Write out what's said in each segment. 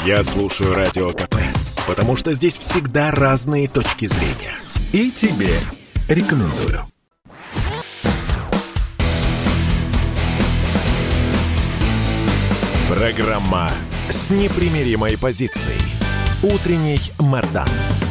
Я слушаю Радио КП, потому что здесь всегда разные точки зрения. И тебе рекомендую. Программа с непримиримой позицией. Утренний Мардан.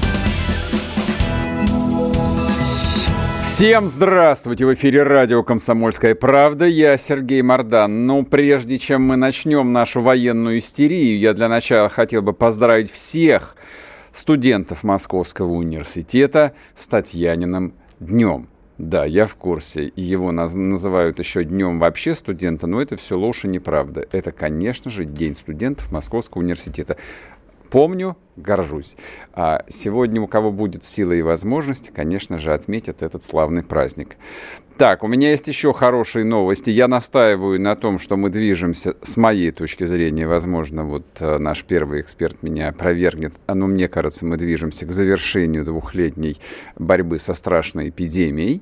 Всем здравствуйте! В эфире радио «Комсомольская правда». Я Сергей Мардан. Но прежде чем мы начнем нашу военную истерию, я для начала хотел бы поздравить всех студентов Московского университета с Татьяниным днем. Да, я в курсе. Его называют еще днем вообще студента, но это все ложь и неправда. Это, конечно же, День студентов Московского университета. Помню, горжусь. А сегодня у кого будет сила и возможность, конечно же, отметят этот славный праздник. Так, у меня есть еще хорошие новости. Я настаиваю на том, что мы движемся, с моей точки зрения, возможно, вот наш первый эксперт меня опровергнет, но мне кажется, мы движемся к завершению двухлетней борьбы со страшной эпидемией.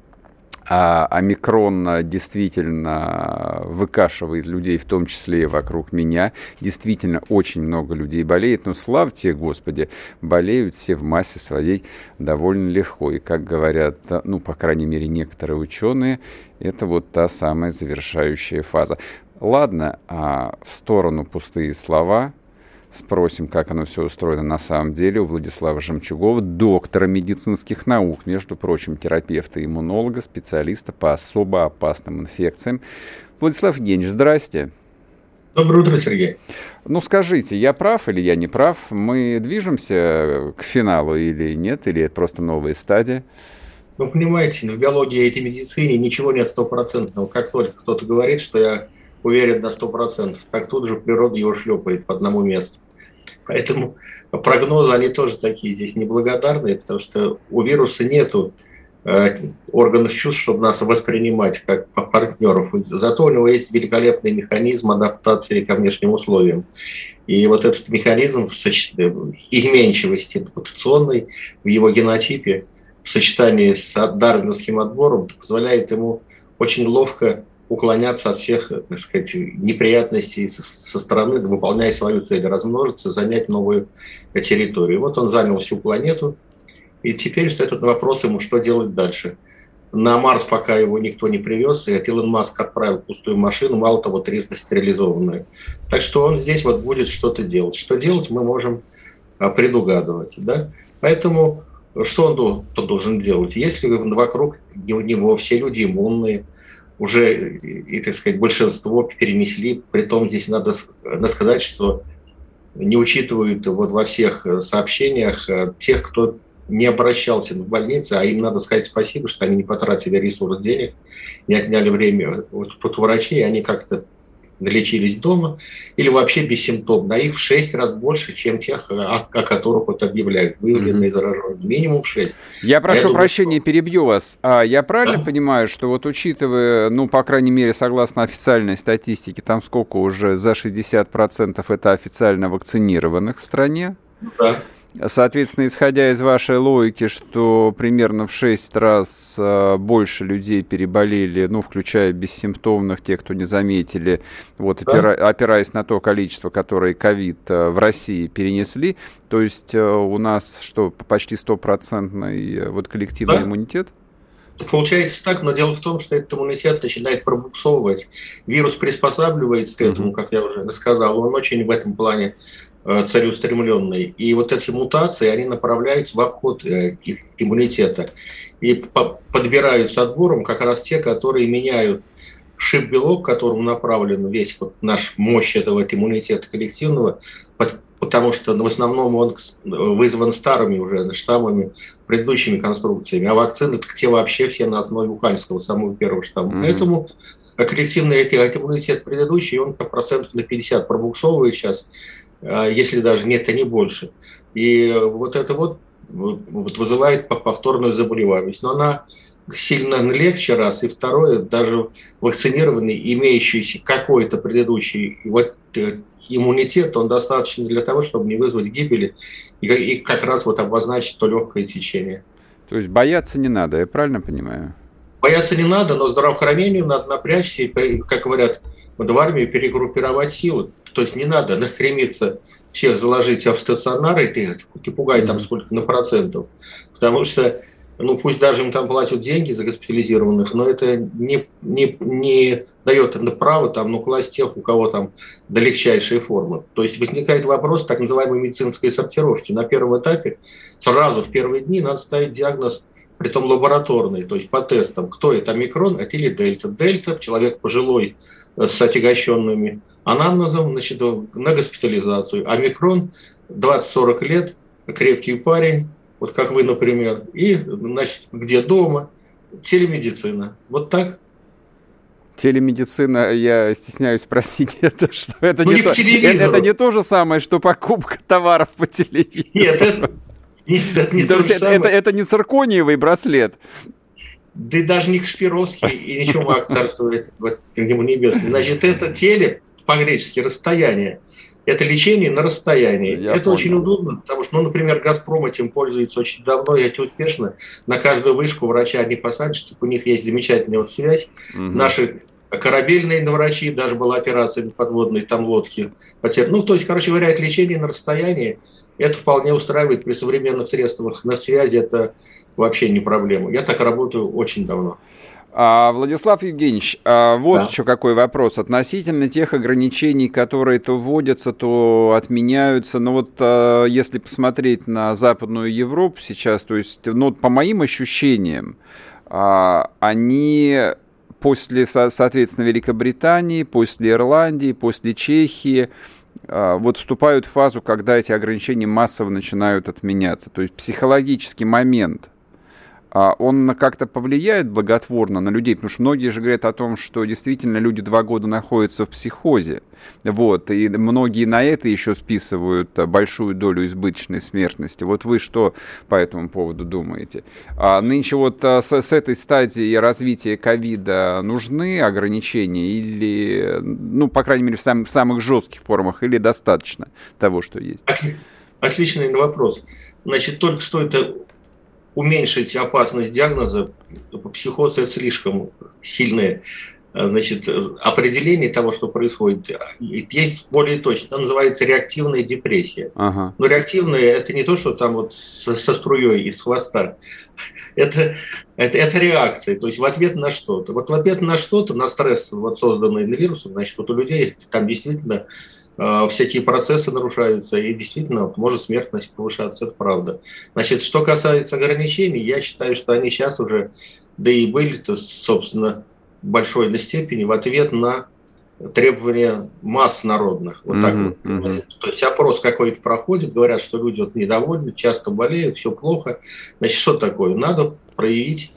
А омикрон действительно выкашивает людей, в том числе и вокруг меня. Действительно, очень много людей болеет. Но, слава тебе, Господи, болеют все в массе своей довольно легко. И, как говорят, ну, по крайней мере, некоторые ученые, это вот та самая завершающая фаза. Ладно, в сторону пустые слова. Спросим, как оно все устроено на самом деле у Владислава Жемчугова, доктора медицинских наук, между прочим, терапевта, иммунолога, специалиста по особо опасным инфекциям. Владислав Евгеньевич, здрасте. Доброе утро, Сергей. Ну, скажите, я прав или я не прав? Мы движемся к финалу или нет? Или это просто новая стадия? Ну, понимаете, в биологии и медицине ничего нет стопроцентного. Как только кто-то говорит, что я уверен на 100%, так тут же природа его шлепает по одному месту. Поэтому прогнозы, они тоже такие здесь неблагодарные, потому что у вируса нету органов чувств, чтобы нас воспринимать как партнеров. Зато у него есть великолепный механизм адаптации ко внешним условиям. И вот этот механизм изменчивости мутационной в его генотипе в сочетании с дарвиновским отбором позволяет ему очень ловко уклоняться от всех, так сказать, неприятностей со стороны, выполняя свою цель, размножиться, занять новую территорию. Вот он занял всю планету, и теперь стоит вопрос ему, что делать дальше. На Марс пока его никто не привез, и Илон Маск отправил пустую машину, мало того, трижды стерилизованную. Так что он здесь вот будет что-то делать. Что делать, мы можем предугадывать. Да? Поэтому что он должен делать? Если вокруг него все люди иммунные, уже, и, так сказать, большинство перенесли. Притом здесь надо сказать, что не учитывают вот во всех сообщениях тех, кто не обращался в больнице, а им надо сказать спасибо, что они не потратили ресурс денег, не отняли время от врачей, они как-то лечились дома или вообще бессимптомно. А их в 6 раз больше, чем тех, о которых вот объявляют, выявленные зараженные. Минимум 6. Я прошу прощения, перебью вас. Я правильно понимаю, что вот учитывая, ну, по крайней мере, согласно официальной статистике, там сколько уже за 60% это официально вакцинированных в стране? Да. Соответственно, исходя из вашей логики, что примерно в 6 раз больше людей переболели, ну, включая бессимптомных, тех, кто не заметили, вот, да, опираясь на то количество, которое ковид в России перенесли, то есть у нас что, почти 100% вот коллективный иммунитет? Получается так, но дело в том, что этот иммунитет начинает пробуксовывать. Вирус приспосабливается к этому, как я уже сказал, он очень в этом плане целеустремленный. И вот эти мутации, они направляются в обход иммунитета. И подбираются отбором как раз те, которые меняют шип-белок, к которому направлен весь вот наш мощь этого иммунитета коллективного, потому что в основном он вызван старыми уже штаммами, предыдущими конструкциями, а вакцины те вообще все на основе уханьского, самого первого штамма. Поэтому коллективный иммунитет предыдущий, он процентов на 50 пробуксовывает сейчас, если даже нет, то не больше. И вот это вот вызывает повторную заболеваемость. Но она сильно легче, раз, и второе, даже вакцинированный, имеющийся какой-то предыдущий вот иммунитет, он достаточно для того, чтобы не вызвать гибели и как раз вот обозначить то легкое течение. То есть бояться не надо, я правильно понимаю? Бояться не надо, но здравоохранению надо напрячься и, как говорят в армии, перегруппировать силы. То есть не надо стремиться всех заложить в стационары, ты пугай там сколько на процентов, потому что, пусть даже им там платят деньги за госпитализированных, но это не дает право там, класть тех, у кого там легчайшие формы. То есть возникает вопрос так называемой медицинской сортировки. На первом этапе, сразу в первые дни надо ставить диагноз, притом лабораторный, то есть по тестам, кто это, омикрон или дельта. Дельта, человек пожилой с отягощенными анамнезом, значит, на госпитализацию. Омикрон, 20-40 лет, крепкий парень, вот как вы, например, и, значит, где дома, телемедицина. Вот так. Телемедицина, я стесняюсь спросить, это что? Это не то же самое, что покупка товаров по телевизору. Нет, это не циркониевый браслет. Да и даже не Кашпировский, и ничего Маг царствует ему небесный. Значит, это по-гречески расстояние. Это лечение на расстоянии. Это понял. Очень удобно, потому что, например, «Газпром» этим пользуется очень давно и очень успешно. На каждую вышку врача они посадят, что у них есть замечательная связь. Угу. Наши корабельные врачи, даже была операция подводной, там лодки. То есть, короче говоря, это лечение на расстоянии. Это вполне устраивает при современных средствах. На связи это вообще не проблема. Я так работаю очень давно. Владислав Евгеньевич, еще какой вопрос. Относительно тех ограничений, которые то вводятся, то отменяются, если посмотреть на Западную Европу сейчас, то есть, по моим ощущениям, они после, соответственно, Великобритании, после Ирландии, после Чехии вступают в фазу, когда эти ограничения массово начинают отменяться. То есть психологический момент, он как-то повлияет благотворно на людей, потому что многие же говорят о том, что действительно люди 2 года находятся в психозе, и многие на это еще списывают большую долю избыточной смертности. Вы что по этому поводу думаете? Нынче с этой стадии развития ковида нужны ограничения или, по крайней мере, в самых жестких формах, или достаточно того, что есть? Отличный вопрос. Значит, только стоит уменьшить опасность диагноза. Психоз – это слишком сильное, определение того, что происходит. Есть более точно, это называется реактивная депрессия. Ага. Но реактивная – это не то, что там со струей из хвоста. Это реакция, то есть в ответ на что-то. В ответ на что-то, на стресс, созданный вирусом, у людей там действительно всякие процессы нарушаются, и действительно может смертность повышаться, это правда. Что касается ограничений, я считаю, что они сейчас уже, да и были-то, собственно, в большой степени в ответ на требования масс народных. То есть опрос какой-то проходит, говорят, что люди недовольны, часто болеют, все плохо. Что такое? Надо проявить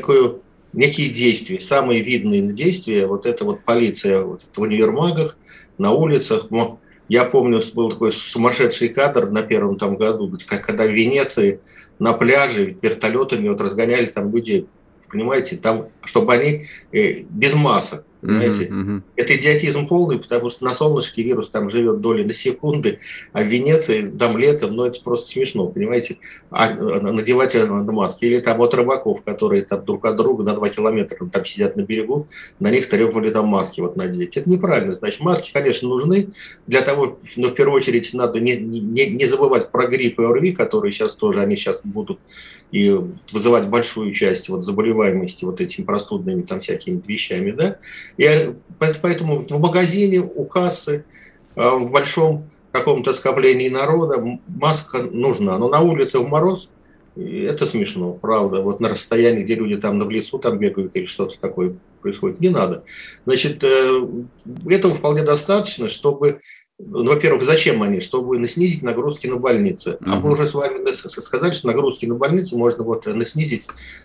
некие действия. Самые видные действия, это полиция в универмагах, на улицах. Я помню, был такой сумасшедший кадр на первом году, когда в Венеции на пляже вертолетами разгоняли там людей. Понимаете, там, чтобы они без масок. Понимаете? Это идиотизм полный, потому что на солнышке вирус там живет доли на секунды, а в Венеции там летом, это просто смешно, понимаете, надевать маски. Или там рыбаков, которые там друг от друга на 2 километра там сидят на берегу, на них требовали там маски надеть. Это неправильно. Значит, маски, конечно, нужны для того, но в первую очередь надо не забывать про грипп и ОРВИ, которые сейчас тоже, они сейчас будут и вызывать большую часть заболеваемости этими простудными там всякими вещами, да. И поэтому в магазине, у кассы, в большом каком-то скоплении народа маска нужна. Но на улице в мороз это смешно, правда. На расстоянии, где люди там в лесу там бегают или что-то такое происходит, не надо. Значит, этого вполне достаточно, чтобы... Во-первых, зачем они? Чтобы снизить нагрузки на больницы. А мы уже с вами сказали, что нагрузки на больницы можно снизить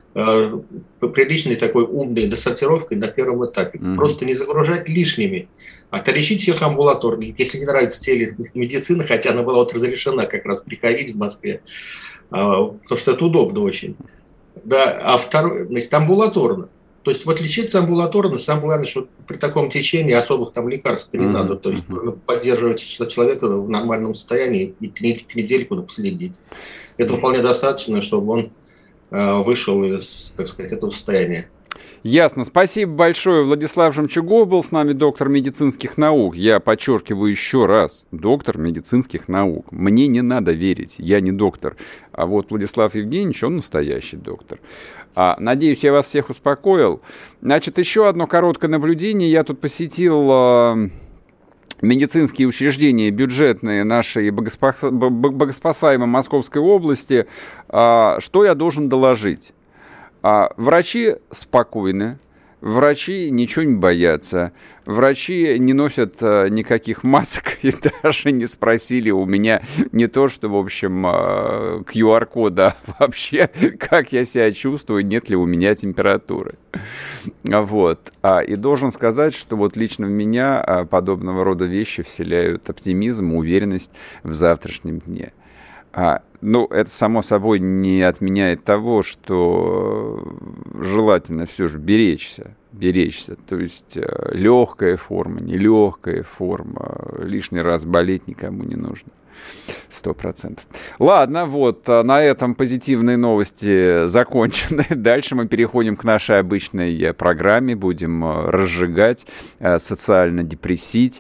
приличной такой умной досортировкой на первом этапе. Просто не загружать лишними. Лечить всех амбулаторно. Если не нравится телемедицина, хотя она была разрешена как раз при ковиде в Москве, потому что это удобно очень. Да, а второе, амбулаторно. То есть лечиться амбулаторно, самое главное, что при таком течении особых лекарств не надо. То есть нужно поддерживать человека в нормальном состоянии и недельку последить. Это вполне достаточно, чтобы он вышел из, этого состояния. Ясно. Спасибо большое. Владислав Жемчугов был с нами, доктор медицинских наук. Я подчеркиваю еще раз. Доктор медицинских наук. Мне не надо верить. Я не доктор. А вот Владислав Евгеньевич, он настоящий доктор. Надеюсь, я вас всех успокоил. Значит, еще одно короткое наблюдение. Я тут посетил медицинские учреждения бюджетные нашей богоспасаемой Московской области. Что я должен доложить? Врачи спокойны, врачи ничего не боятся, врачи не носят никаких масок и даже не спросили у меня не то, что, в общем, QR-кода, а вообще, как я себя чувствую, нет ли у меня температуры. Вот. И должен сказать, что вот лично в меня подобного рода вещи вселяют оптимизм, уверенность в завтрашнем дне. Ну, это, само собой, не отменяет того, что желательно все же беречься. То есть легкая форма, нелегкая форма, лишний раз болеть никому не нужно. 100%. Ладно, вот на этом позитивные новости закончены. Дальше мы переходим к нашей обычной программе. Будем разжигать, социально депрессить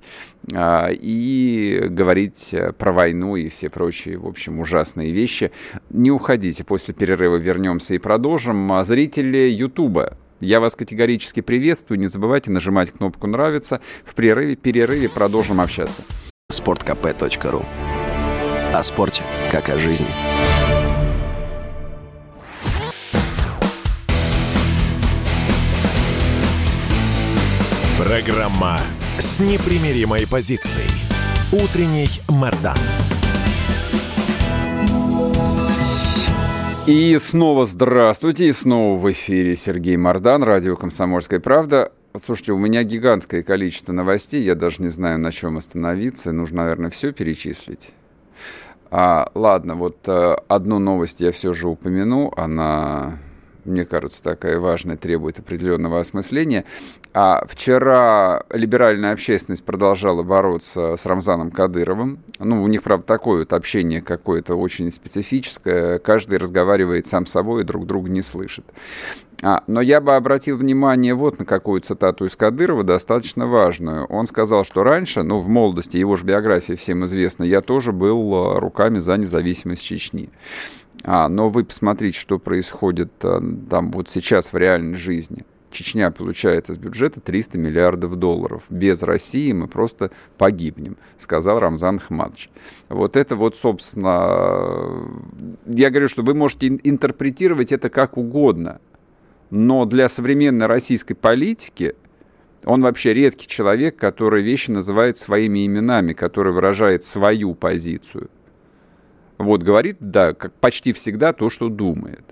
и говорить про войну и все прочие, в общем, ужасные вещи. Не уходите, после перерыва вернемся и продолжим. Зрители Ютуба, я вас категорически приветствую. Не забывайте нажимать кнопку «Нравится». В перерыве продолжим общаться. sportkp.ru. О спорте, как о жизни. Программа с непримиримой позицией. Утренний Мардан. И снова здравствуйте, и снова в эфире Сергей Мардан, радио «Комсомольская правда». Слушайте, у меня гигантское количество новостей, я даже не знаю, на чем остановиться, нужно, наверное, все перечислить. Ладно, вот одну новость я все же упомяну, она, мне кажется, такая важная, требует определенного осмысления. Вчера либеральная общественность продолжала бороться с Рамзаном Кадыровым. Ну, у них, правда, такое вот общение какое-то очень специфическое, каждый разговаривает сам с собой и друг друга не слышит. Но я бы обратил внимание вот на какую цитату из Кадырова, достаточно важную. Он сказал, что раньше, в молодости, его же биография всем известна, я тоже был руками за независимость Чечни. Но вы посмотрите, что происходит там вот сейчас в реальной жизни. Чечня получает из бюджета $300 миллиардов. Без России мы просто погибнем, сказал Рамзан Ахмадович. Вот это вот, собственно, я говорю, что вы можете интерпретировать это как угодно. Но для современной российской политики он вообще редкий человек, который вещи называет своими именами, который выражает свою позицию. Вот говорит, да, как почти всегда то, что думает.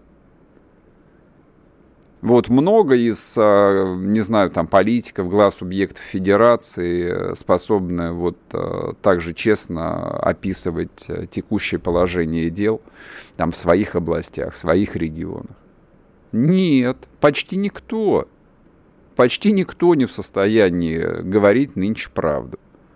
Вот много из, не знаю, там, политиков, глав субъектов федерации способны вот так же честно описывать текущее положение дел там, в своих областях, в своих регионах. Нет, почти никто. Почти никто не в состоянии говорить нынче правду.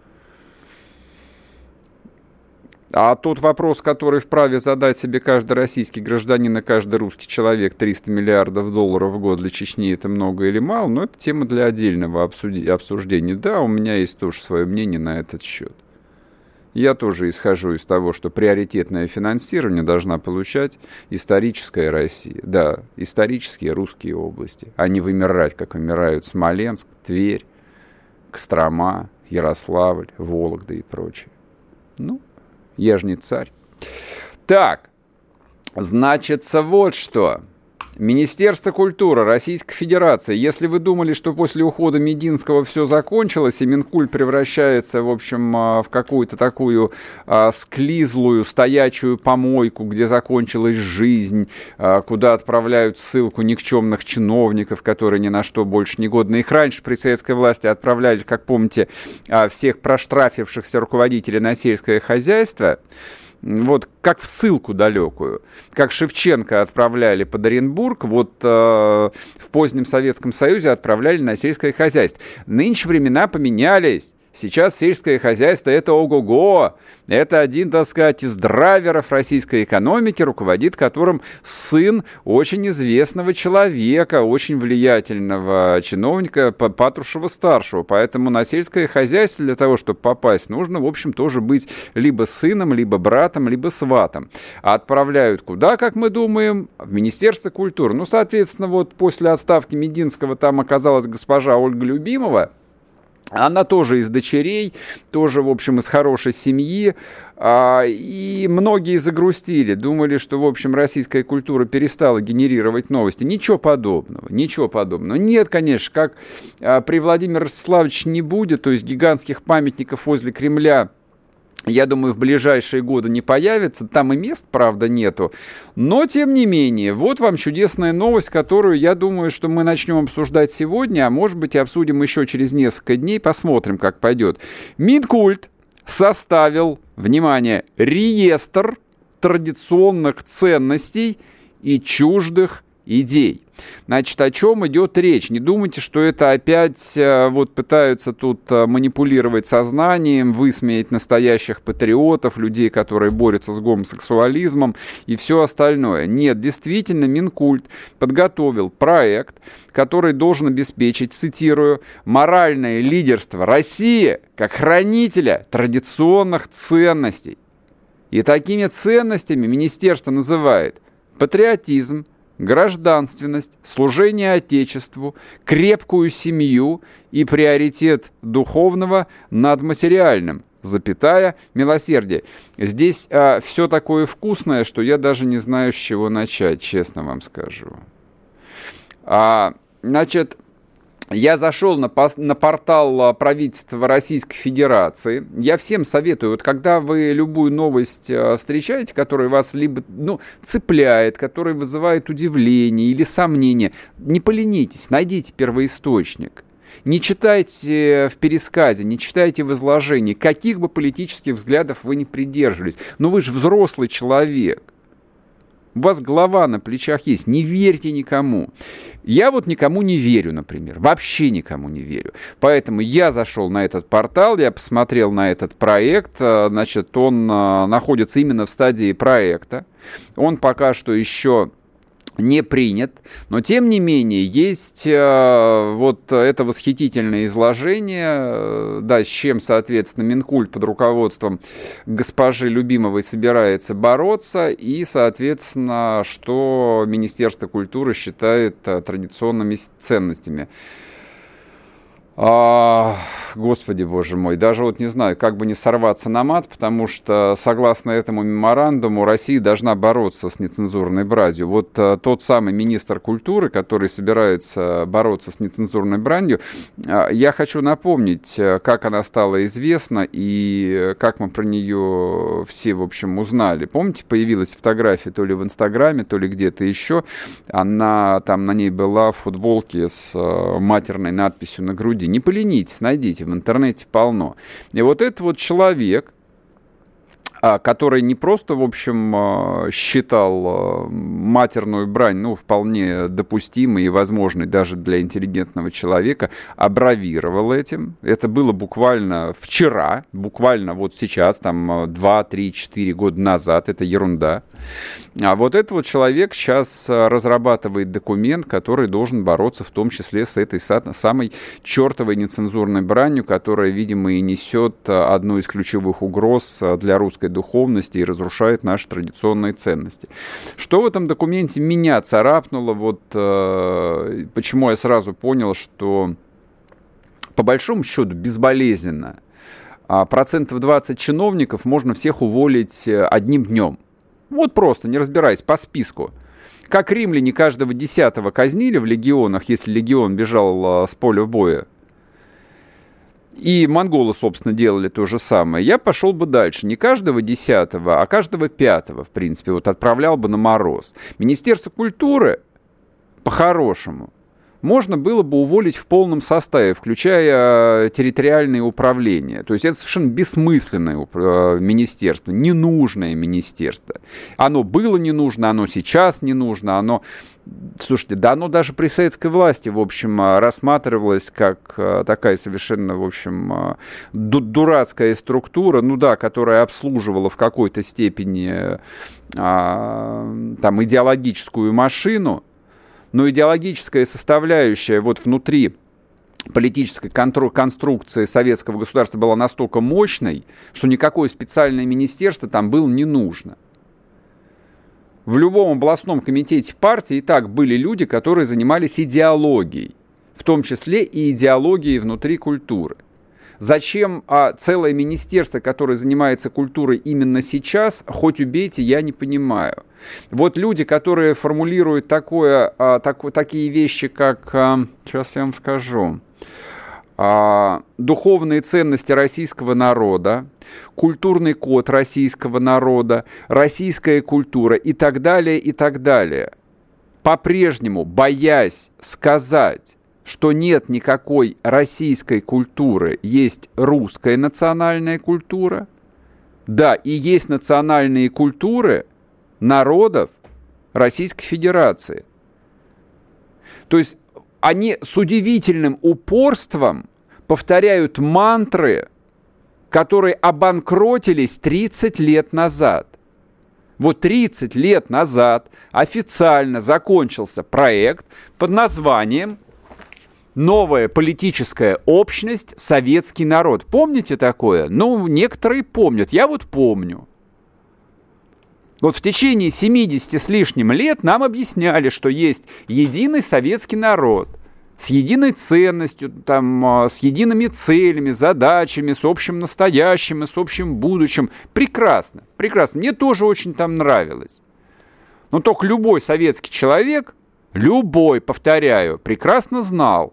А тот вопрос, который вправе задать себе каждый российский гражданин и каждый русский человек, $300 миллиардов в год для Чечни, это много или мало, но это тема для отдельного обсуждения. Да, у меня есть тоже свое мнение на этот счет. Я тоже исхожу из того, что приоритетное финансирование должна получать историческая Россия. Да, исторические русские области, а не вымирать, как вымирают Смоленск, Тверь, Кострома, Ярославль, Вологда и прочее. Я же не царь. Так, значится вот что. Министерство культуры Российской Федерации. Если вы думали, что после ухода Мединского все закончилось, и Минкульт превращается, в общем, в какую-то такую склизлую, стоячую помойку, где закончилась жизнь, куда отправляют ссылку никчемных чиновников, которые ни на что больше не годны. Их раньше при советской власти отправляли, как помните, всех проштрафившихся руководителей на сельское хозяйство, вот как в ссылку далекую, как Шевченко отправляли под Оренбург, вот в позднем Советском Союзе отправляли на сельское хозяйство. Нынче времена поменялись. Сейчас сельское хозяйство – это ого-го. Это один, так сказать, из драйверов российской экономики, руководит которым сын очень известного человека, очень влиятельного чиновника Патрушева-старшего. Поэтому на сельское хозяйство для того, чтобы попасть, нужно, в общем, тоже быть либо сыном, либо братом, либо сватом. А отправляют куда, как мы думаем? В Министерство культуры. Ну, соответственно, вот после отставки Мединского там оказалась госпожа Ольга Любимова. Она тоже из дочерей, тоже, в общем, из хорошей семьи. И многие загрустили, думали, что, в общем, российская культура перестала генерировать новости. Ничего подобного, ничего подобного. Нет, конечно, как при Владимире Ростиславовиче не будет, то есть гигантских памятников возле Кремля, я думаю, в ближайшие годы не появится. Там и мест, правда, нету. Но, тем не менее, вот вам чудесная новость, которую, я думаю, что мы начнем обсуждать сегодня, а может быть, и обсудим еще через несколько дней. Посмотрим, как пойдет. Минкульт составил, внимание, реестр традиционных ценностей и чуждых идей. Значит, о чем идет речь? Не думайте, что это опять вот пытаются тут манипулировать сознанием, высмеять настоящих патриотов, людей, которые борются с гомосексуализмом и все остальное. Нет, действительно, Минкульт подготовил проект, который должен обеспечить, цитирую, моральное лидерство России как хранителя традиционных ценностей. И такими ценностями министерство называет патриотизм, гражданственность, служение Отечеству, крепкую семью и приоритет духовного над материальным, запятая, милосердие. Здесь все такое вкусное, что я даже не знаю, с чего начать, честно вам скажу. Значит, я зашел на портал правительства Российской Федерации. Я всем советую, вот когда вы любую новость встречаете, которая вас либо цепляет, которая вызывает удивление или сомнение, не поленитесь, найдите первоисточник. Не читайте в пересказе, не читайте в изложении, каких бы политических взглядов вы ни придерживались. Но вы же взрослый человек. У вас голова на плечах есть, не верьте никому. Я вот никому не верю, например, вообще никому не верю. Поэтому я зашел на этот портал, я посмотрел на этот проект, значит, он находится именно в стадии проекта. Он пока что еще не принят, но тем не менее есть вот это восхитительное изложение, да, с чем, соответственно, Минкульт под руководством госпожи Любимовой собирается бороться, и, соответственно, что Министерство культуры считает традиционными ценностями. Господи, боже мой, даже вот не знаю, как бы не сорваться на мат, потому что, согласно этому меморандуму, Россия должна бороться с нецензурной бранью. Вот тот самый министр культуры, который собирается бороться с нецензурной бранью, я хочу напомнить, как она стала известна и как мы про нее все, в общем, узнали. Помните, появилась фотография то ли в Инстаграме, то ли где-то еще, она там на ней была в футболке с матерной надписью на груди. Не поленитесь, найдите, в интернете полно. И вот этот вот человек, который не просто, в общем, считал матерную брань, ну, вполне допустимой и возможной даже для интеллигентного человека, аббревировал этим. Это было буквально вчера, буквально вот сейчас, там, 2, 3, 4 года назад. Это ерунда. А вот этот вот человек сейчас разрабатывает документ, который должен бороться в том числе с этой самой чертовой нецензурной бранью, которая, видимо, и несет одну из ключевых угроз для русской духовности и разрушает наши традиционные ценности. Что в этом документе меня царапнуло, вот почему я сразу понял, что по большому счету безболезненно 20% чиновников можно всех уволить одним днем. Вот просто, не разбираясь, по списку. Как римляне каждого 10-го казнили в легионах, если легион бежал с поля боя. И монголы, собственно, делали то же самое. Я пошел бы дальше. Не каждого 10-го, а каждого 5-го, в принципе, вот отправлял бы на мороз. Министерство культуры, по-хорошему, можно было бы уволить в полном составе, включая территориальные управления. То есть это совершенно бессмысленное министерство, ненужное министерство. Оно было не нужно, оно сейчас не нужно, оно Слушайте, да оно даже при советской власти, в общем, рассматривалось как такая совершенно, в общем, дурацкая структура, ну да, которая обслуживала в какой-то степени там идеологическую машину, но идеологическая составляющая вот внутри политической конструкции советского государства была настолько мощной, что никакое специальное министерство там было не нужно. В любом областном комитете партии и так были люди, которые занимались идеологией, в том числе и идеологией внутри культуры. Зачем целое министерство, которое занимается культурой именно сейчас, хоть убейте, я не понимаю. Вот люди, которые формулируют такие вещи, как, сейчас я вам скажу, духовные ценности российского народа, культурный код российского народа, российская культура и так далее, по-прежнему боясь сказать, что нет никакой российской культуры, есть русская национальная культура, да, и есть национальные культуры народов Российской Федерации. То есть они с удивительным упорством повторяют мантры, которые обанкротились 30 лет назад. Вот 30 лет назад официально закончился проект под названием «Новая политическая общность. Советский народ». Помните такое? Ну, некоторые помнят. Я вот помню. Вот в течение 70 с лишним лет нам объясняли, что есть единый советский народ с единой ценностью, там, с едиными целями, задачами, с общим настоящим и с общим будущим. Прекрасно, прекрасно. Мне тоже очень там нравилось. Но только любой советский человек, любой, повторяю, прекрасно знал,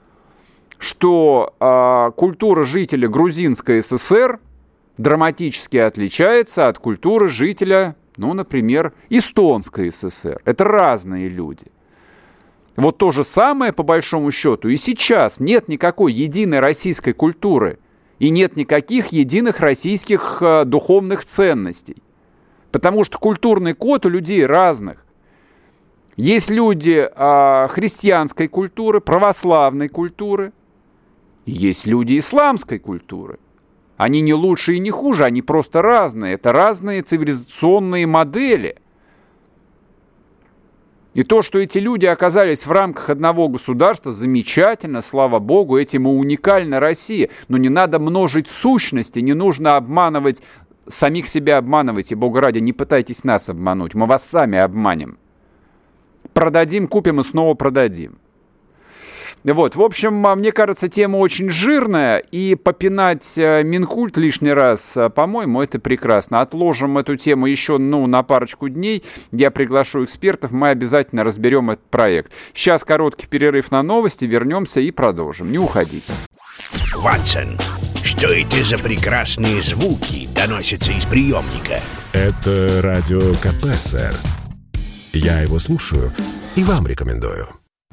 что культура жителя Грузинской ССР драматически отличается от культуры жителя, ну, например, Эстонской ССР. Это разные люди. Вот то же самое, по большому счету, и сейчас нет никакой единой российской культуры и нет никаких единых российских духовных ценностей. Потому что культурный код у людей разных. Есть люди христианской культуры, православной культуры, есть люди исламской культуры. Они не лучше и не хуже, они просто разные. Это разные цивилизационные модели. И то, что эти люди оказались в рамках одного государства, замечательно, слава богу, этим и уникальна Россия. Но не надо множить сущности, не нужно обманывать, самих себя обманывайте, Бога ради, не пытайтесь нас обмануть, мы вас сами обманем. Продадим, купим и снова продадим. Вот, в общем, мне кажется, тема очень жирная, и попинать Минкульт лишний раз, по-моему, это прекрасно. Отложим эту тему еще, на парочку дней. Я приглашу экспертов, мы обязательно разберем этот проект. Сейчас короткий перерыв на новости, вернемся и продолжим. Не уходите. Ватсон, что это за прекрасные звуки доносятся из приемника? Это радио КП, сэр. Я его слушаю и вам рекомендую.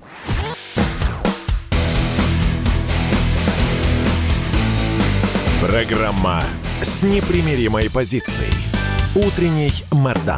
Программа с непримиримой позицией. Утренний Мардан.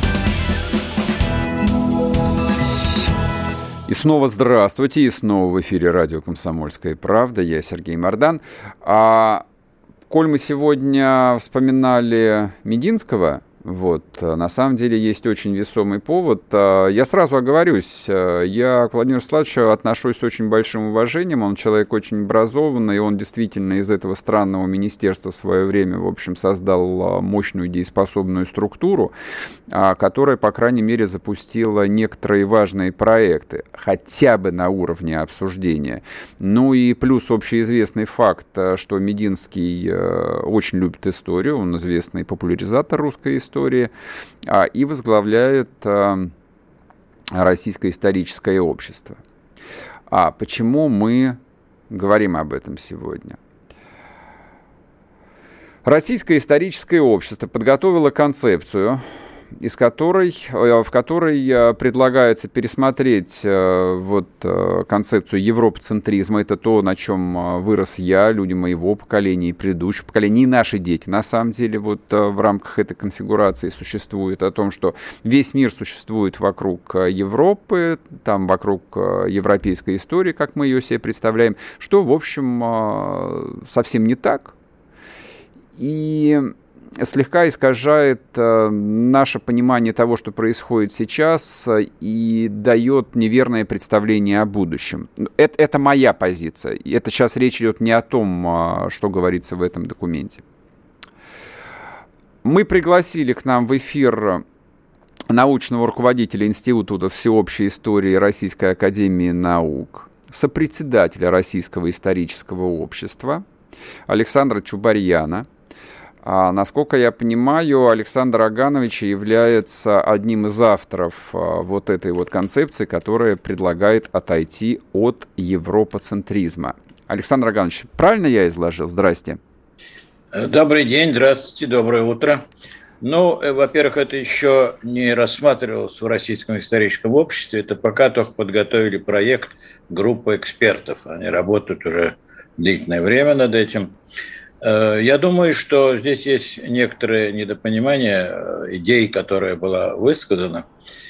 И снова здравствуйте, и снова в эфире радио «Комсомольская правда». Я Сергей Мардан. Коль мы сегодня вспоминали Мединского, на самом деле есть очень весомый повод. Я сразу оговорюсь, я к Владимиру Владимировичу отношусь с очень большим уважением, он человек очень образованный, и он действительно из этого странного министерства в свое время, в общем, создал мощную дееспособную структуру, которая, по крайней мере, запустила некоторые важные проекты, хотя бы на уровне обсуждения. Ну и плюс общеизвестный факт, что Мединский очень любит историю, он известный популяризатор русской истории, и возглавляет Российское историческое общество. Почему мы говорим об этом сегодня? Российское историческое общество подготовило концепцию в которой предлагается пересмотреть концепцию европоцентризма. Это то, на чем вырос я, люди моего поколения и предыдущего поколения, и наши дети. На самом деле в рамках этой конфигурации существует о том, что весь мир существует вокруг Европы, там вокруг европейской истории, как мы ее себе представляем, что, в общем, совсем не так. И слегка искажает наше понимание того, что происходит сейчас, и дает неверное представление о будущем. Это моя позиция. И это сейчас речь идет не о том, что говорится в этом документе. Мы пригласили к нам в эфир научного руководителя Института всеобщей истории Российской академии наук, сопредседателя Российского исторического общества Александра Чубарьяна. Насколько я понимаю, Александр Аганович является одним из авторов этой концепции, которая предлагает отойти от европоцентризма. Александр Аганович, правильно я изложил? Здрасте. Добрый день, здравствуйте, доброе утро. Во-первых, это еще не рассматривалось в Российском историческом обществе, это пока только подготовили проект группы экспертов. Они работают уже длительное время над этим. Я думаю, что здесь есть некоторое недопонимание идей, которая была высказана.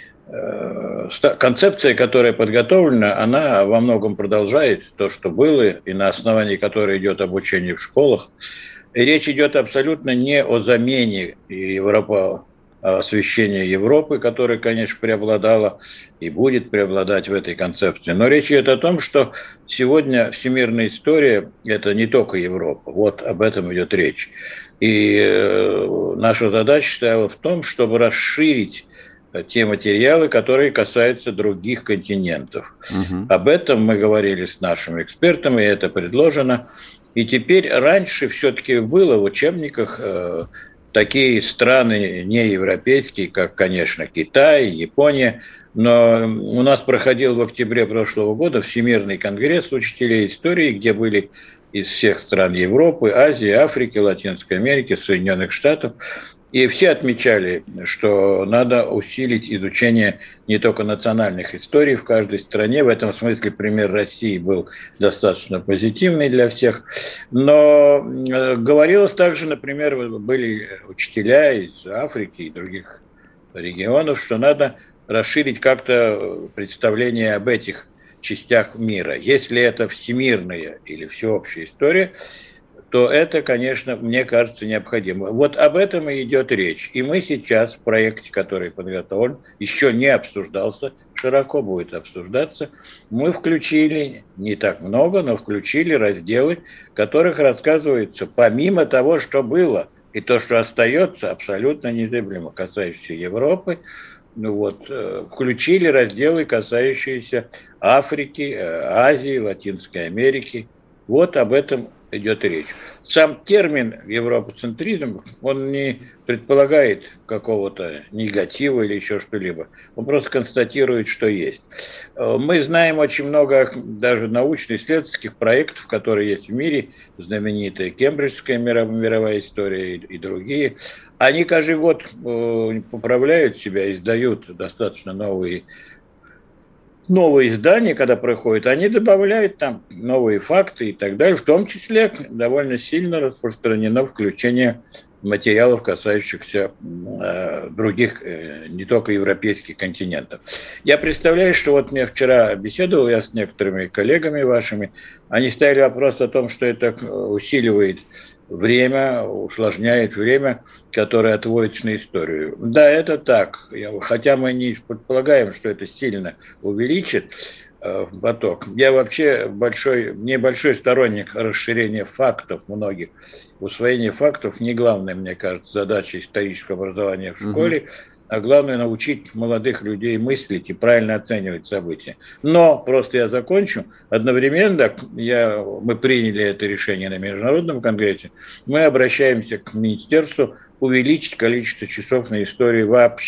Концепция, которая подготовлена, она во многом продолжает то, что было, и на основании которой идет обучение в школах. И речь идет абсолютно не о замене освещения Европы, которая, конечно, преобладала и будет преобладать в этой концепции. Но речь идет о том, что сегодня всемирная история – это не только Европа. Вот об этом идет речь. И наша задача стояла в том, чтобы расширить те материалы, которые касаются других континентов. Об этом мы говорили с нашими экспертами, и это предложено. И теперь раньше все-таки было в учебниках такие страны неевропейские, как, конечно, Китай, Япония. Но у нас проходил в октябре прошлого года Всемирный конгресс учителей истории, где были из всех стран Европы, Азии, Африки, Латинской Америки, Соединенных Штатов. И все отмечали, что надо усилить изучение не только национальных историй в каждой стране. В этом смысле пример России был достаточно позитивный для всех. Но говорилось также, например, были учителя из Африки и других регионов, что надо расширить как-то представление об этих частях мира. Если это всемирная или всеобщая история, то это, конечно, мне кажется, необходимо. Вот об этом и идет речь. И мы сейчас в проекте, который подготовлен, еще не обсуждался, широко будет обсуждаться, мы включили, не так много, но включили разделы, в которых рассказывается, помимо того, что было, и то, что остается, абсолютно незыблемо, касающиеся Европы, включили разделы, касающиеся Африки, Азии, Латинской Америки. Вот об этом идет речь. Сам термин европоцентризм, он не предполагает какого-то негатива или еще что-либо. Он просто констатирует, что есть. Мы знаем очень много даже научно-исследовательских проектов, которые есть в мире, знаменитая Кембриджская мировая история и другие. Они каждый год поправляют себя, издают достаточно новые издания, когда проходят, они добавляют там новые факты и так далее. В том числе довольно сильно распространено включение материалов, касающихся других, не только европейских континентов. Я представляю, что я вчера беседовал с некоторыми коллегами вашими, они ставили вопрос о том, что это усиливает время, усложняет время, которое отводится на историю. Да, это так. Хотя мы не предполагаем, что это сильно увеличит поток. Я вообще небольшой сторонник расширения фактов многих. Усвоение фактов не главная, мне кажется, задача исторического образования в школе, а главное научить молодых людей мыслить и правильно оценивать события. Но, просто я закончу, одновременно мы приняли это решение на Международном конгрессе, мы обращаемся к министерству увеличить количество часов на истории вообще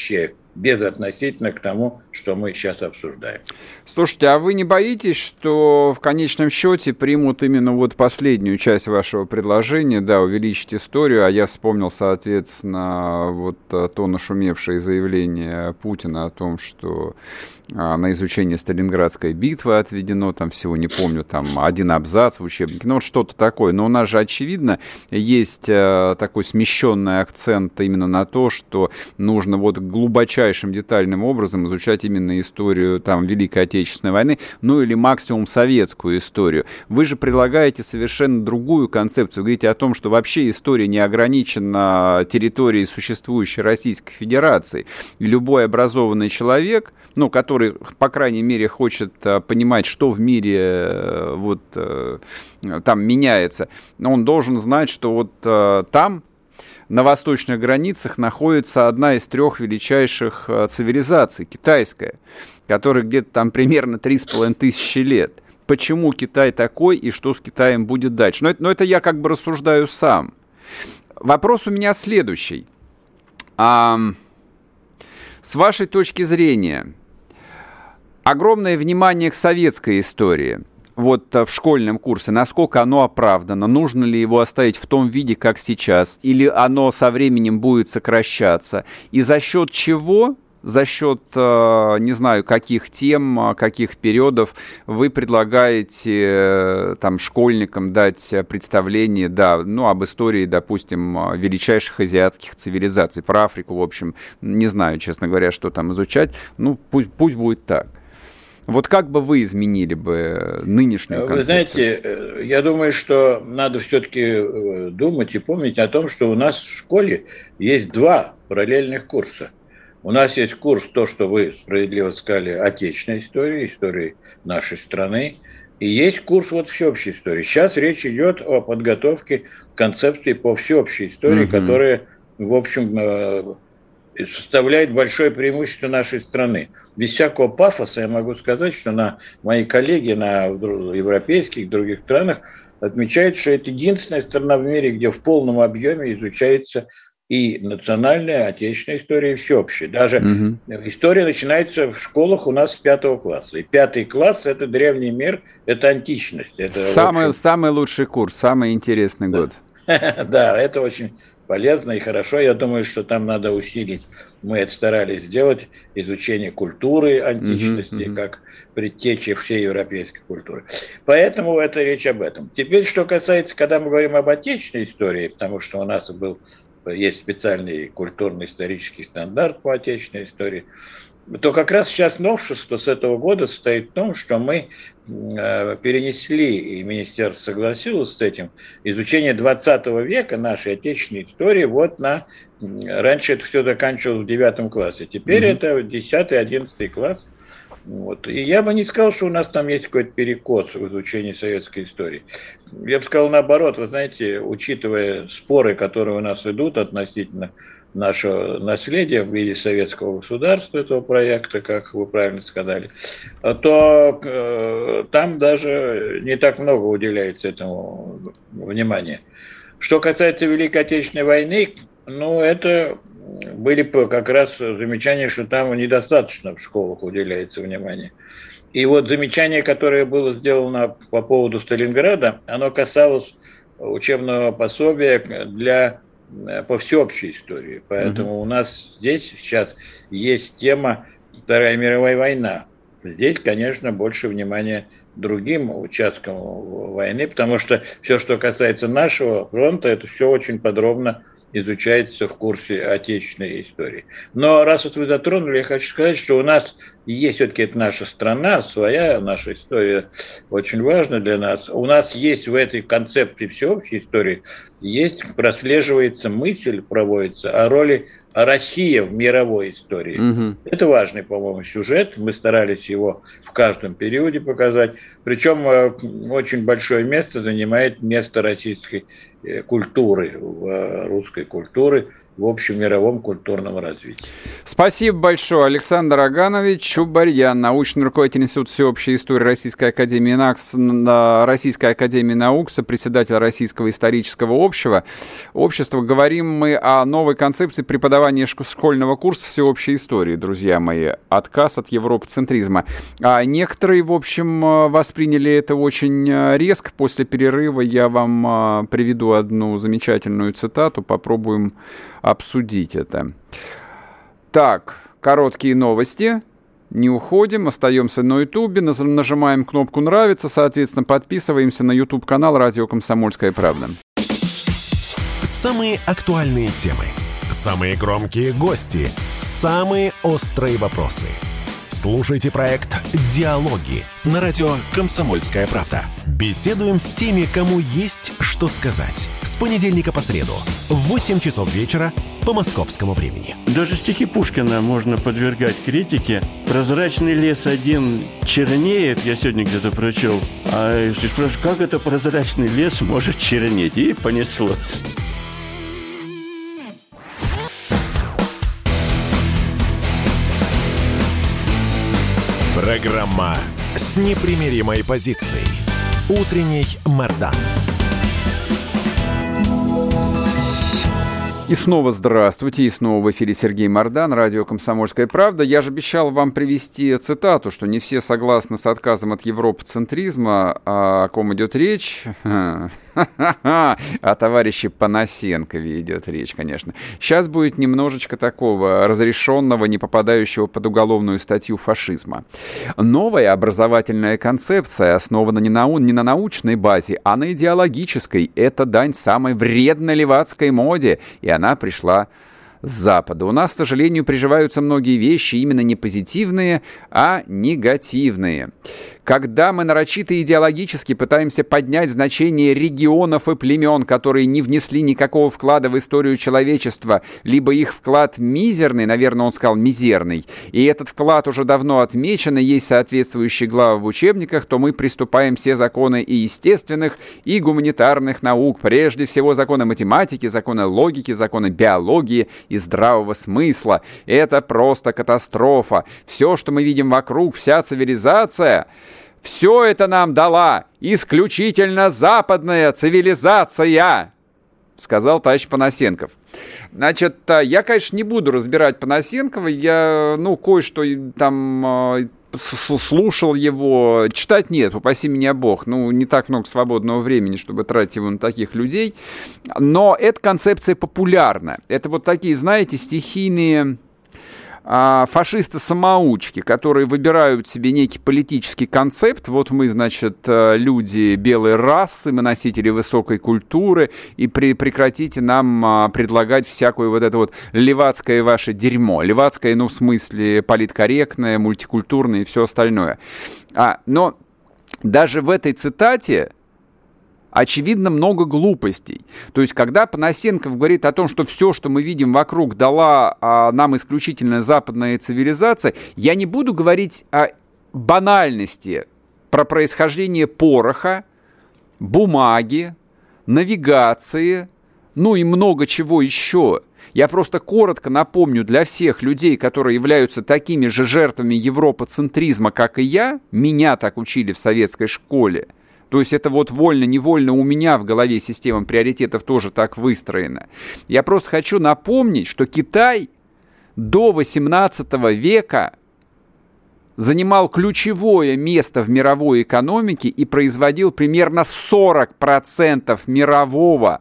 безотносительно к тому, что мы сейчас обсуждаем. Слушайте, а вы не боитесь, что в конечном счете примут именно вот последнюю часть вашего предложения, да, увеличить историю, а я вспомнил, соответственно, вот то нашумевшее заявление Путина о том, что на изучение Сталинградской битвы отведено, там всего, не помню, там один абзац в учебнике, ну вот что-то такое, но у нас же, очевидно, есть такой смещенный акцент именно на то, что нужно вот глубочайшим детальным образом изучать именно историю там Великой Отечественной войны, ну или максимум советскую историю. Вы же предлагаете совершенно другую концепцию. Говорите о том, что вообще история не ограничена территорией существующей Российской Федерации. И любой образованный человек, ну, который, по крайней мере, хочет понимать, что в мире вот там меняется, он должен знать, что вот там, на восточных границах, находится одна из 3 величайших цивилизаций, китайская, которая где-то там примерно 3500 лет. Почему Китай такой и что с Китаем будет дальше? Но это я как бы рассуждаю сам. Вопрос у меня следующий. С вашей точки зрения, огромное внимание к советской истории – вот в школьном курсе, насколько оно оправдано, нужно ли его оставить в том виде, как сейчас, или оно со временем будет сокращаться, и за счет чего, за счет, не знаю, каких тем, каких периодов вы предлагаете там школьникам дать представление, да, ну, об истории, допустим, величайших азиатских цивилизаций, про Африку, в общем, не знаю, честно говоря, что там изучать, ну, пусть будет так. Вот как бы вы изменили бы нынешнюю концепцию? Вы знаете, я думаю, что надо все-таки думать и помнить о том, что у нас в школе есть 2 параллельных курса. У нас есть курс, то, что вы справедливо сказали, отечественной истории, истории нашей страны, и есть курс вот всеобщей истории. Сейчас речь идет о подготовке концепции по всеобщей истории, которая, в общем, составляет большое преимущество нашей страны. Без всякого пафоса я могу сказать, что мои коллеги на европейских, других странах отмечают, что это единственная страна в мире, где в полном объеме изучается и национальная, отечественная история, и всеобщая. Даже история начинается в школах у нас с 5 класса. И 5 класс – это древний мир, это античность. Это самый лучший курс, самый интересный год. Да, это очень полезно и хорошо. Я думаю, что там надо усилить, мы это старались сделать, изучение культуры античности, как предтечи всей европейской культуры. Поэтому это речь об этом. Теперь, что касается, когда мы говорим об отечественной истории, потому что у нас есть специальный культурно-исторический стандарт по отечественной истории, то как раз сейчас новшество с этого года состоит в том, что мы перенесли, и министерство согласилось с этим, изучение 20 века нашей отечественной истории раньше это все заканчивалось в 9 классе, теперь это 10-11 класс. Вот. И я бы не сказал, что у нас там есть какой-то перекос в изучении советской истории. Я бы сказал наоборот, вы знаете, учитывая споры, которые у нас идут относительно нашего наследия в виде советского государства, этого проекта, как вы правильно сказали, то там даже не так много уделяется этому внимания. Что касается Великой Отечественной войны, это были как раз замечания, что там недостаточно в школах уделяется внимание. И вот замечание, которое было сделано по поводу Сталинграда, оно касалось учебного пособия по всеобщей истории. Поэтому у нас здесь сейчас есть тема Вторая мировая война. Здесь, конечно, больше внимания другим участкам войны, потому что все, что касается нашего фронта, это все очень подробно изучается в курсе отечественной истории. Но раз вот вы затронули, я хочу сказать, что у нас есть все-таки это наша страна, своя наша история очень важна для нас. У нас есть в этой концепции всеобщей истории, прослеживается мысль, проводится о роли России в мировой истории. Это важный, по-моему, сюжет. Мы старались его в каждом периоде показать. Причем очень большое место занимает место российской культуры, русской культуры в в общемировом культурном развитии. Спасибо большое. Александр Аганович Чубарьян, научный руководитель Института всеобщей истории Российской академии наук, сопредседатель Российского исторического общества. Говорим мы о новой концепции преподавания школьного курса всеобщей истории, друзья мои. Отказ от европоцентризма. А некоторые, в общем, восприняли это очень резко. После перерыва я вам приведу одну замечательную цитату, попробуем обсудить это. Так, короткие новости. Не уходим, остаемся на Ютубе, нажимаем кнопку «Нравится», соответственно, подписываемся на YouTube-канал «Радио Комсомольская правда». Самые актуальные темы, самые громкие гости, самые острые вопросы. Слушайте проект «Диалоги» на радио «Комсомольская правда». Беседуем с теми, кому есть что сказать. С понедельника по среду в 8 часов вечера по московскому времени. Даже стихи Пушкина можно подвергать критике. «Прозрачный лес один чернеет», я сегодня где-то прочел. А если спрашиваю, как это прозрачный лес может чернеть? И понеслось. Программа с непримиримой позицией. Утренний Мардан. И снова здравствуйте, и снова в эфире Сергей Мардан, радио «Комсомольская правда». Я же обещал вам привести цитату, что не все согласны с отказом от европоцентризма. О ком идет речь? О товарище Панасенкове идет речь, конечно. Сейчас будет немножечко такого разрешенного, не попадающего под уголовную статью фашизма. Новая образовательная концепция основана не на научной базе, а на идеологической. Это дань самой вредной левацкой моде, и она пришла с Запада. У нас, к сожалению, приживаются многие вещи именно не позитивные, а негативные. Когда мы нарочито идеологически пытаемся поднять значение регионов и племен, которые не внесли никакого вклада в историю человечества, либо их вклад мизерный, наверное, он сказал мизерный, и этот вклад уже давно отмечен, и есть соответствующие главы в учебниках, то мы приступаем все законы и естественных, и гуманитарных наук, прежде всего законы математики, законы логики, законы биологии и здравого смысла. Это просто катастрофа. Все, что мы видим вокруг, вся цивилизация, все это нам дала исключительно западная цивилизация, сказал товарищ Панасенков. Значит, я, конечно, не буду разбирать Панасенкова, я, кое-что там слушал его, читать нет, упаси меня Бог, не так много свободного времени, чтобы тратить его на таких людей, но эта концепция популярна. Это вот такие, знаете, стихийные фашисты-самоучки, которые выбирают себе некий политический концепт. Вот мы, значит, люди белой расы, мы носители высокой культуры, и прекратите нам предлагать всякое вот это вот левацкое ваше дерьмо. Левацкое, в смысле политкорректное, мультикультурное и все остальное. Но даже в этой цитате очевидно много глупостей. То есть, когда Панасенков говорит о том, что все, что мы видим вокруг, дала нам исключительно западная цивилизация, я не буду говорить о банальности про происхождение пороха, бумаги, навигации, и много чего еще. Я просто коротко напомню для всех людей, которые являются такими же жертвами европоцентризма, как и я, меня так учили в советской школе. То есть это вот вольно-невольно у меня в голове система приоритетов тоже так выстроена. Я просто хочу напомнить, что Китай до XVIII века занимал ключевое место в мировой экономике и производил примерно 40% мирового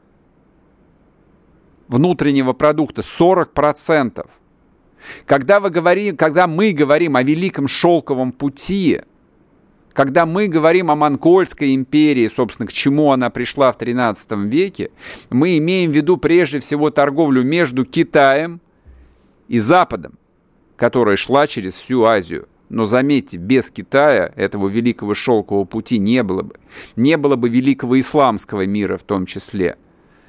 внутреннего продукта. 40%. Когда мы говорим о Великом Шелковом пути, когда мы говорим о Монгольской империи, собственно, к чему она пришла в XIII веке, мы имеем в виду прежде всего торговлю между Китаем и Западом, которая шла через всю Азию. Но заметьте, без Китая этого Великого Шелкового пути не было бы. Не было бы Великого Исламского мира в том числе.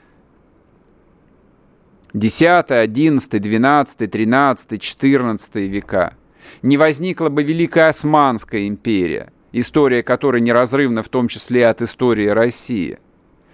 X, XI, XII, XIII, XIV века. Не возникла бы Великая Османская империя, история которой неразрывна в том числе от истории России.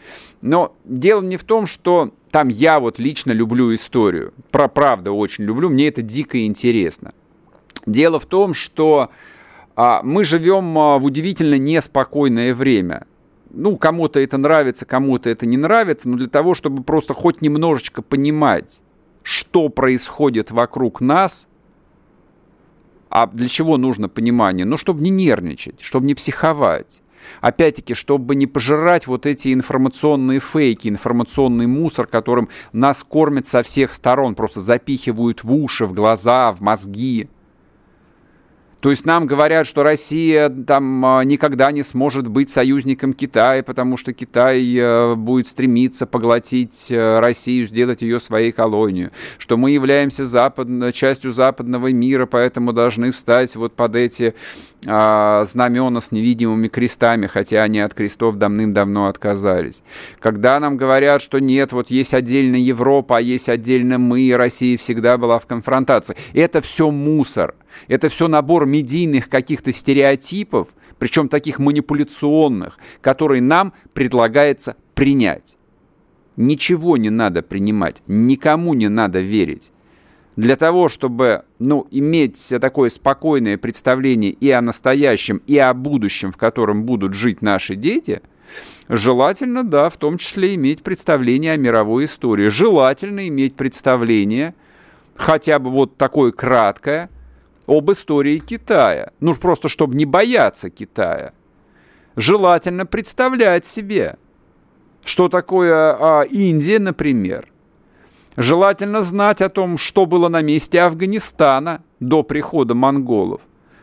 Но дело не в том, что там я вот лично люблю историю. Правда, очень люблю, мне это дико интересно. Дело в том, что мы живем в удивительно неспокойное время. Ну, кому-то это нравится, кому-то это не нравится, но для того, чтобы просто хоть немножечко понимать, что происходит вокруг нас, а для чего нужно понимание? Ну, чтобы не нервничать, чтобы не психовать. Опять-таки, чтобы не пожирать вот эти информационные фейки, информационный мусор, которым нас кормят со всех сторон, просто запихивают в уши, в глаза, в мозги. То есть нам говорят, что Россия там никогда не сможет быть союзником Китая, потому что Китай будет стремиться поглотить Россию, сделать ее своей колонией, что мы являемся частью западного мира, поэтому должны встать вот под эти знамена с невидимыми крестами, хотя они от крестов давным-давно отказались. Когда нам говорят, что нет, вот есть отдельно Европа, а есть отдельно мы, и Россия всегда была в конфронтации. Это все мусор. Это все набор медийных каких-то стереотипов, причем таких манипуляционных, которые нам предлагается принять. Ничего не надо принимать, никому не надо верить. Для того, чтобы иметь такое спокойное представление и о настоящем, и о будущем, в котором будут жить наши дети, желательно, да, в том числе иметь представление о мировой истории. Желательно иметь представление, хотя бы вот такое краткое, об истории Китая. Ну, просто чтобы не бояться Китая. Желательно представлять себе, что такое Индия, например. Желательно знать о том, что было на месте Афганистана до прихода монголов.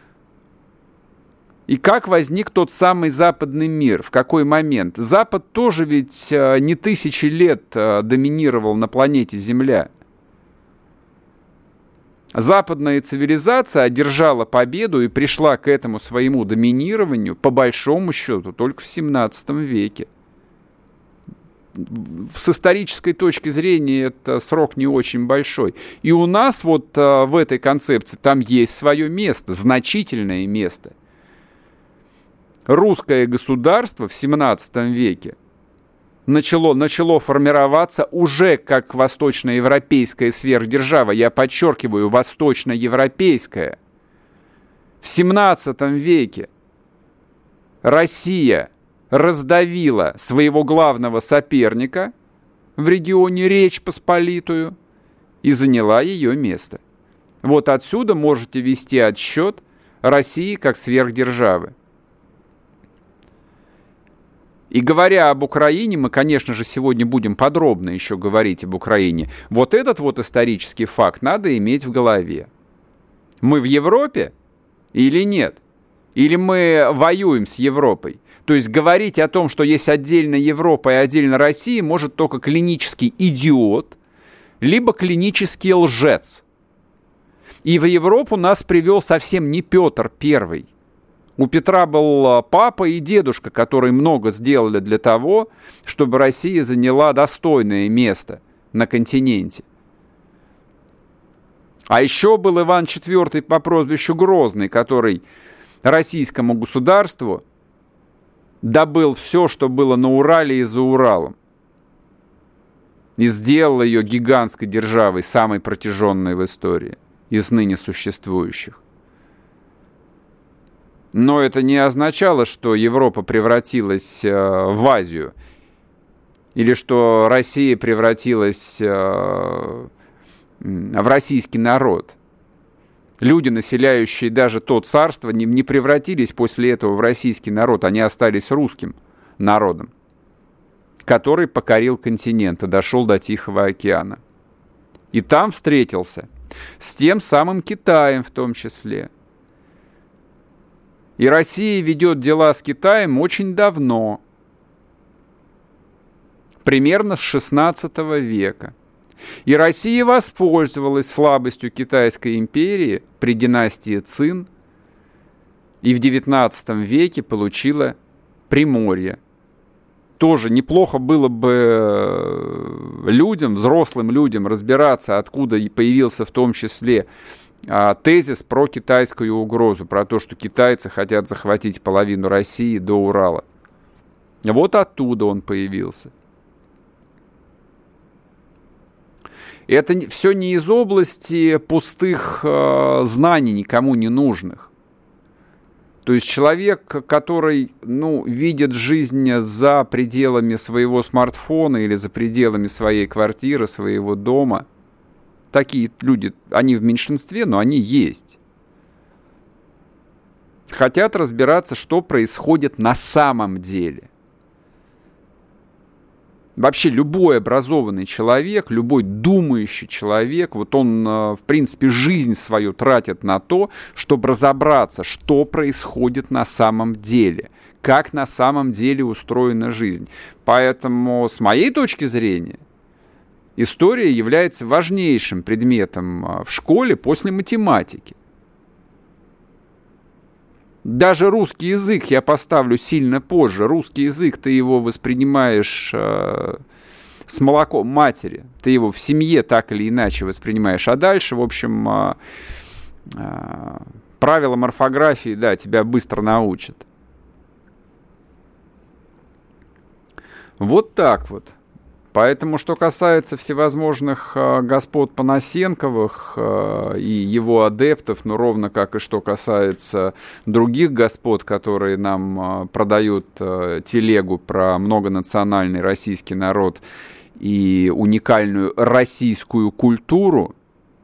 И как возник тот самый западный мир, в какой момент. Запад тоже ведь не тысячи лет доминировал на планете Земля. Западная цивилизация одержала победу и пришла к этому своему доминированию, по большому счету, только в 17 веке. С исторической точки зрения это срок не очень большой. И у нас вот в этой концепции там есть свое место, значительное место. Русское государство в 17 веке начало формироваться уже как восточноевропейская сверхдержава. Я подчеркиваю, восточноевропейская. В 17 веке Россия раздавила своего главного соперника в регионе Речь Посполитую и заняла ее место. Вот отсюда можете вести отсчет России как сверхдержавы. И говоря об Украине, мы, конечно же, сегодня будем подробно еще говорить об Украине. Вот этот вот исторический факт надо иметь в голове. Мы в Европе или нет? Или мы воюем с Европой? То есть говорить о том, что есть отдельно Европа и отдельно Россия, может только клинический идиот, либо клинический лжец. И в Европу нас привел совсем не Петр I. У Петра был папа и дедушка, которые много сделали для того, чтобы Россия заняла достойное место на континенте. А еще был Иван IV по прозвищу Грозный, который российскому государству добыл все, что было на Урале и за Уралом. И сделал ее гигантской державой, самой протяженной в истории из ныне существующих. Но это не означало, что Европа превратилась в Азию, или что Россия превратилась в российский народ. Люди, населяющие даже то царство, не превратились после этого в российский народ, они остались русским народом, который покорил континент и дошел до Тихого океана. И там встретился с тем самым Китаем в том числе. И Россия ведет дела с Китаем очень давно, примерно с XVI века. И Россия воспользовалась слабостью Китайской империи при династии Цин и в XIX веке получила Приморье. Тоже неплохо было бы людям, взрослым людям разбираться, откуда и появился в том числе тезис про китайскую угрозу, про то, что китайцы хотят захватить половину России до Урала. Вот оттуда он появился. Это все не из области пустых знаний, никому не нужных. То есть человек, который, видит жизнь за пределами своего смартфона или за пределами своей квартиры, своего дома, такие люди, они в меньшинстве, но они есть. Хотят разбираться, что происходит на самом деле. Вообще любой образованный человек, любой думающий человек, вот он, в принципе, жизнь свою тратит на то, чтобы разобраться, что происходит на самом деле, как на самом деле устроена жизнь. Поэтому, с моей точки зрения, история является важнейшим предметом в школе после математики. Даже русский язык я поставлю сильно позже. Русский язык, ты его воспринимаешь с молоком матери. Ты его в семье так или иначе воспринимаешь. А дальше, в общем, правилам орфографии, да, тебя быстро научат. Вот так вот. Поэтому, что касается всевозможных господ Панасенковых и его адептов, ровно как и что касается других господ, которые нам продают телегу про многонациональный российский народ и уникальную российскую культуру,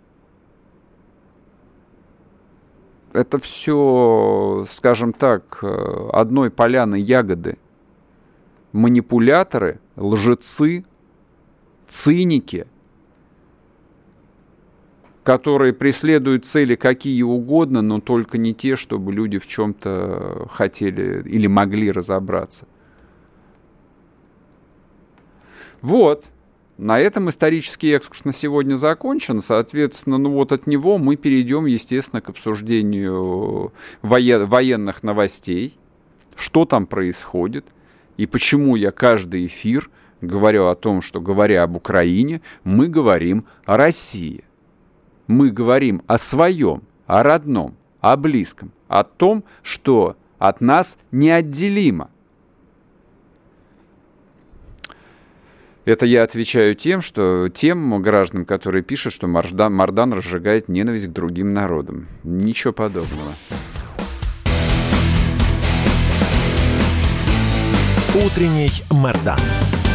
это все, скажем так, одной поляны ягоды. Манипуляторы, лжецы, циники, которые преследуют цели какие угодно, но только не те, чтобы люди в чем-то хотели или могли разобраться. Вот. На этом исторический экскурс на сегодня закончен. Соответственно, от него мы перейдем, естественно, к обсуждению военных новостей, что там происходит, и почему я каждый эфир говорю о том, что, говоря об Украине, мы говорим о России. Мы говорим о своем, о родном, о близком, о том, что от нас неотделимо. Это я отвечаю тем гражданам, которые пишут, что Мардан разжигает ненависть к другим народам. Ничего подобного. Утренний Мардан.